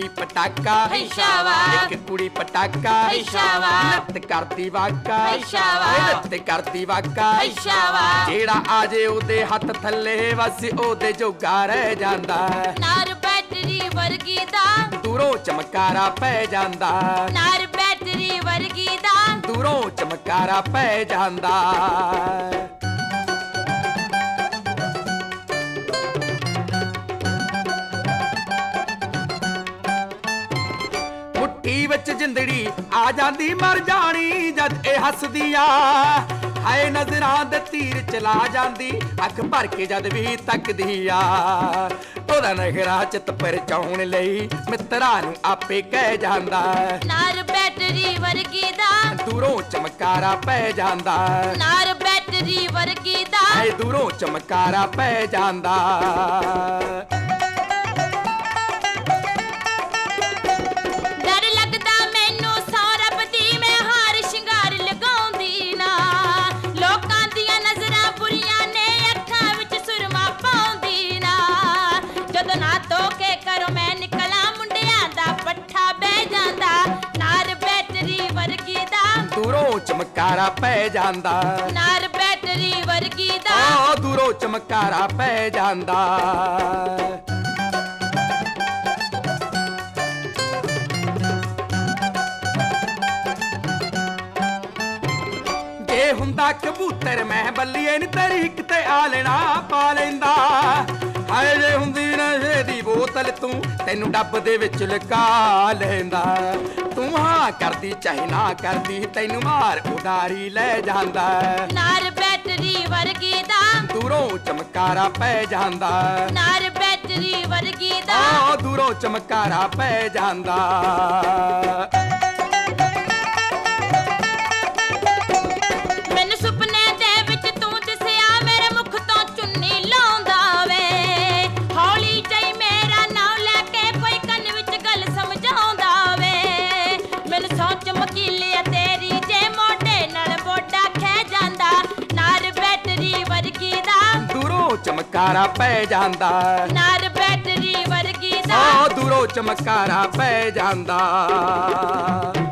ਕੁੜੀ ਪਟਾਕਾ ਇੱਕ ਕੁੜੀ ਪਟਾਕਾ ਨੱਤ ਕਰਦੀ ਵਾਕਾ ਨੱਤ ਕਰਦੀ ਵਾਕਾ ਜਿਹੜਾ ਆ ਜੇ ਉਹਦੇ ਹੱਥ ਥੱਲੇ ਬਸ ਉਹਦੇ ਜੋਗਾ ਰਹਿ ਜਾਂਦਾ ਨਾਰ ਬੈਟਰੀ ਵਰਗੀ ਦਾ ਦੂਰੋਂ ਚਮਕਾਰਾ ਪੈ ਜਾਂਦਾ ਨਾਰ ਬੈਟਰੀ ਵਰਗੀ ਦਾ ਦੂਰੋਂ ਚਮਕਾਰਾ ਪੈ ਜਾਂਦਾ ਮੁੱਠੀ ਵਿੱਚ ਜਿੰਦੜੀ ਆ ਜਾਂਦੀ ਮਰ ਜਾਣੀ ਜਦ ਇਹ ਹੱਸਦੀ ਆ ਹਾਏ ਨਜ਼ਰਾਂ ਦੇ ਤੀਰ ਚਲਾ ਜਾਂਦੀ ਅੱਖ ਭਰ ਕੇ ਜਦ ਵੀ ਤੱਕਦੀ ਆ ਉਹਦਾ ਨਖਰਾ ਚਿੱਤ ਪਰਚਾਉਣ ਲਈ ਮਿੱਤਰਾਂ ਨੂੰ ਆਪੇ ਕਹਿ ਜਾਂਦਾ ਨਾਰ ਬੈਟਰੀ ਵਰਗੀ ਦਾ ਦੂਰੋਂ ਚਮਕਾਰਾ ਪੈ ਜਾਂਦਾ ਨਾਰ ਬੈਟਰੀ ਵਰਗੀ ਦਾ ਹਾਏ ਦੂਰੋਂ ਚਮਕਾਰਾ ਪੈ ਜਾਂਦਾ ਡਰ ਲੱਗਦਾ ਮੈਨੂੰ ਸੌ ਰੱਬ ਦੀ ਮੈਂ ਹਾਰ ਸ਼ਿੰਗਾਰ ਲਗਾਉਂਦੀ ਨਾ ਲੋਕਾਂ ਦੀਆਂ ਨਜ਼ਰਾਂ ਬੁਰੀਆਂ ਨੇ ਅੱਖਾਂ ਵਿੱਚ ਸੁਰਮਾ ਪਾਉਂਦੀ ਨਾ ਜਦੋਂ ਨਾ ਧੋ ਕੇ ਘਰੋਂ ਮੈਂ ਨਿਕਲਾਂ ਮੁੰਡਿਆਂ ਦਾ ਪੱਠਾ ਬਹਿ ਜਾਂਦਾ ਨਾਰ ਬੈਟਰੀ ਵਰਗੀ ਦਾ ਦੂਰੋਂ ਚਮਕਾਰਾ ਪੈ ਜਾਂਦਾ ਨਾਰ ਬੈਟਰੀ ਵਰਗੀ ਦਾ ਦੂਰੋਂ ਚਮਕਾਰਾ ਪੈ ਜਾਂਦਾ ਜੇ ਹੁੰਦਾ ਕਬੂਤਰ ਮੈਂ ਬੱਲੀਏ ਨੀ ਤਰੀਕ ਤੇ ਆ ਲੈਣਾ ਪਾ ਲੈਂਦਾ ਹਾਏ ਜੇ ਹੁੰਦੀ ਨਸ਼ੇ ਦੀ ਬੋਤਲ ਤੂੰ ਤੈਨੂੰ ਡੱਬ ਦੇ ਵਿੱਚ ਲੁਕਾ ਲੈਂਦਾ ਤੂੰ ਹਾਂ ਕਰਦੀ ਚਾਹੇ ਨਾ ਕਰਦੀ ਤੈਨੂੰ ਮਾਰ ਉਡਾਰੀ ਲੈ ਜਾਂਦਾ ਨਾਰ ਬੈਟਰੀ ਵਰਗੀ ਦਾ ਦੂਰੋਂ ਚਮਕਾਰਾ ਪੈ ਜਾਂਦਾ ਨਾਰ ਬੈਟਰੀ ਵਰਗੀ ਦਾ ਦੂਰੋਂ ਚਮਕਾਰਾ ਪੈ ਜਾਂਦਾ ਮੈਨੂੰ ਸੁਪਨੇ ਦੇ ਵਿੱਚ ਤੂੰ ਦਿਸਿਆ ਮੇਰੇ ਮੁਖ ਤੋਂ ਚੁੰਨੀ ਲਾਉਂਦਾ ਵੇ ਹੌਲੀ ਜਿਹੀ ਮੇਰਾ ਨਾਮ ਲੈ ਕੇ ਕੋਈ ਕੰਨ ਵਿੱਚ ਗੱਲ ਸਮਝਾਉਂਦਾ ਵੇ ਮੈਨੂੰ ਸੋਚ ਮਕੀਲਿਆ ਤੇਰੀ ਜੇ ਮੋਢੇ ਨਾਲ ਮੋਢਾ ਖਹਿ ਜਾਂਦਾ ਨਾਰ ਬੈਟਰੀ ਵਰਗੀ ਦਾ ਦੂਰੋਂ ਚਮਕਾਰਾ ਪੈ ਜਾਂਦਾ ਨਾਰ ਬੈਟਰੀ ਵਰਗੀ ਦਾ ਦੂਰੋਂ ਚਮਕਾਰਾ ਪੈ ਜਾਂਦਾ